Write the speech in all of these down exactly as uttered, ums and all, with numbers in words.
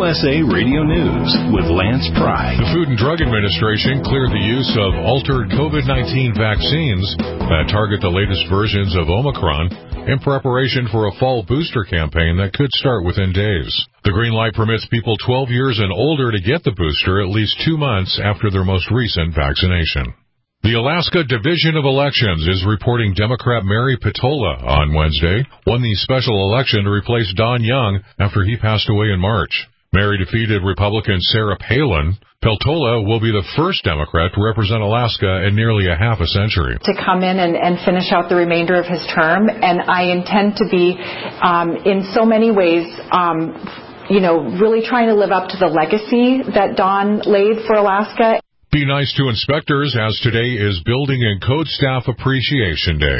U S A Radio News with Lance Pry. The Food and Drug Administration cleared the use of altered COVID nineteen vaccines that target the latest versions of Omicron in preparation for a fall booster campaign that could start within days. The green light permits people twelve years and older to get the booster at least two months after their most recent vaccination. The Alaska Division of Elections is reporting Democrat Mary Peltola on Wednesday won the special election to replace Don Young after he passed away in March. Mary defeated Republican Sarah Palin. Peltola will be the first Democrat to represent Alaska in nearly a half a century. To come in and, and finish out the remainder of his term, and I intend to be, um, in so many ways, um, you know, really trying to live up to the legacy that Don laid for Alaska. Be nice to inspectors, as today is Building and Code Staff Appreciation Day.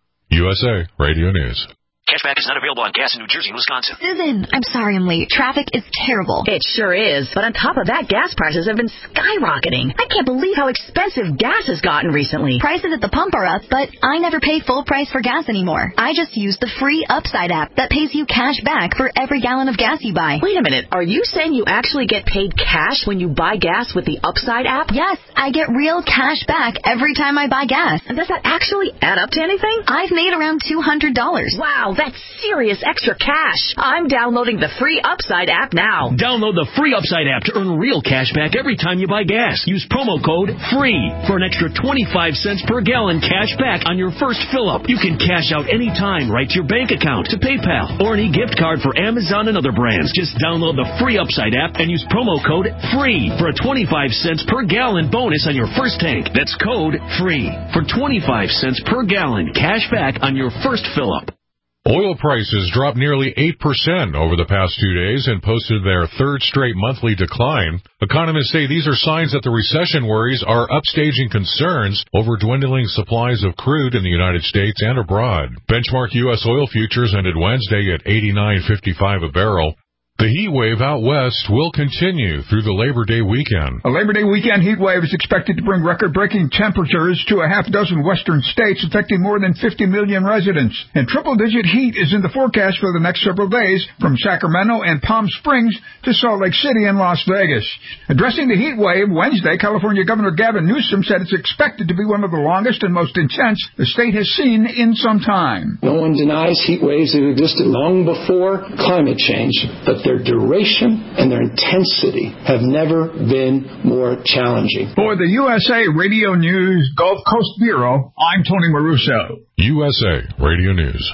U S A Radio News. Cashback is not available on gas in New Jersey and Wisconsin. Susan, I'm sorry I'm late. Traffic is terrible. It sure is. But on top of that, gas prices have been skyrocketing. I can't believe how expensive gas has gotten recently. Prices at the pump are up, but I never pay full price for gas anymore. I just use the free Upside app that pays you cash back for every gallon of gas you buy. Wait a minute. Are you saying you actually get paid cash when you buy gas with the Upside app? Yes, I get real cash back every time I buy gas. And does that actually add up to anything? I've made around two hundred dollars. Wow, that's serious extra cash. I'm downloading the free Upside app now. Download the free Upside app to earn real cash back every time you buy gas. Use promo code FREE for an extra twenty-five cents per gallon cash back on your first fill-up. You can cash out anytime right to your bank account, to PayPal, or any gift card for Amazon and other brands. Just download the free Upside app and use promo code FREE for a twenty-five cents per gallon bonus on your first tank. That's code FREE for twenty-five cents per gallon cash back on your first fill-up. Oil prices dropped nearly eight percent over the past two days and posted their third straight monthly decline. Economists say these are signs that the recession worries are upstaging concerns over dwindling supplies of crude in the United States and abroad. Benchmark U S oil futures ended Wednesday at eighty-nine fifty-five a barrel. The heat wave out west will continue through the Labor Day weekend. A Labor Day weekend heat wave is expected to bring record-breaking temperatures to a half dozen western states, affecting more than fifty million residents. And triple-digit heat is in the forecast for the next several days, from Sacramento and Palm Springs to Salt Lake City and Las Vegas. Addressing the heat wave Wednesday, California Governor Gavin Newsom said it's expected to be one of the longest and most intense the state has seen in some time. No one denies heat waves that existed long before climate change, but their duration and their intensity have never been more challenging. For the U S A Radio News Gulf Coast Bureau, I'm Tony Maruso. U S A Radio News.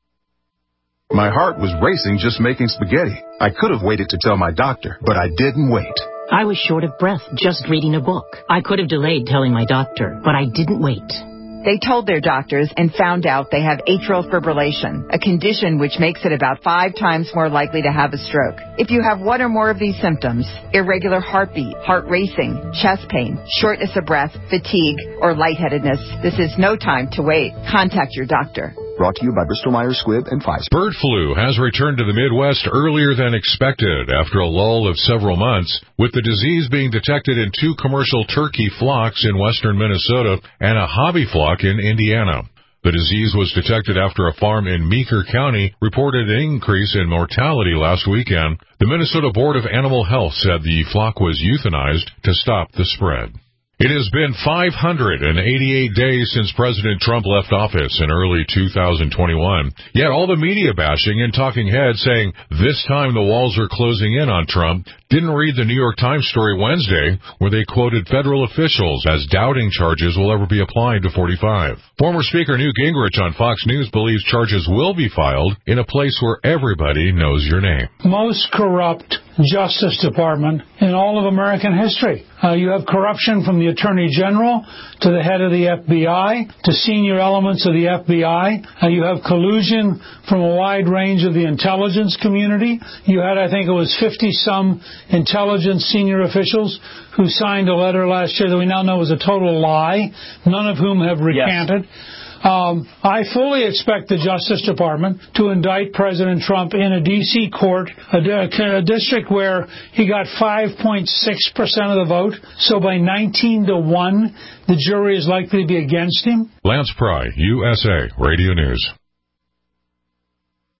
My heart was racing just making spaghetti. I could have waited to tell my doctor, but I didn't wait. I was short of breath just reading a book. I could have delayed telling my doctor, but I didn't wait. They told their doctors and found out they have atrial fibrillation, a condition which makes it about five times more likely to have a stroke. If you have one or more of these symptoms, irregular heartbeat, heart racing, chest pain, shortness of breath, fatigue, or lightheadedness, this is no time to wait. Contact your doctor. Brought to you by Bristol-Myers Squibb and Pfizer. Bird flu has returned to the Midwest earlier than expected after a lull of several months, with the disease being detected in two commercial turkey flocks in western Minnesota and a hobby flock in Indiana. The disease was detected after a farm in Meeker County reported an increase in mortality last weekend. The Minnesota Board of Animal Health said the flock was euthanized to stop the spread. It has been five hundred eighty-eight days since President Trump left office in early two thousand twenty-one. Yet all the media bashing and talking heads saying this time the walls are closing in on Trump didn't read the New York Times story Wednesday, where they quoted federal officials as doubting charges will ever be applied to forty-five. Former Speaker Newt Gingrich on Fox News believes charges will be filed in a place where everybody knows your name. Most corrupt Justice Department in all of American history. Uh, you have corruption from the Attorney General to the head of the F B I to senior elements of the F B I. Uh, you have collusion from a wide range of the intelligence community. You had, I think it was fifty-some intelligence senior officials who signed a letter last year that we now know was a total lie, none of whom have recanted. Yes. Um, I fully expect the Justice Department to indict President Trump in a D C court, a, a district where he got five point six percent of the vote. So by nineteen to one, the jury is likely to be against him. Lance Pry, U S A Radio News.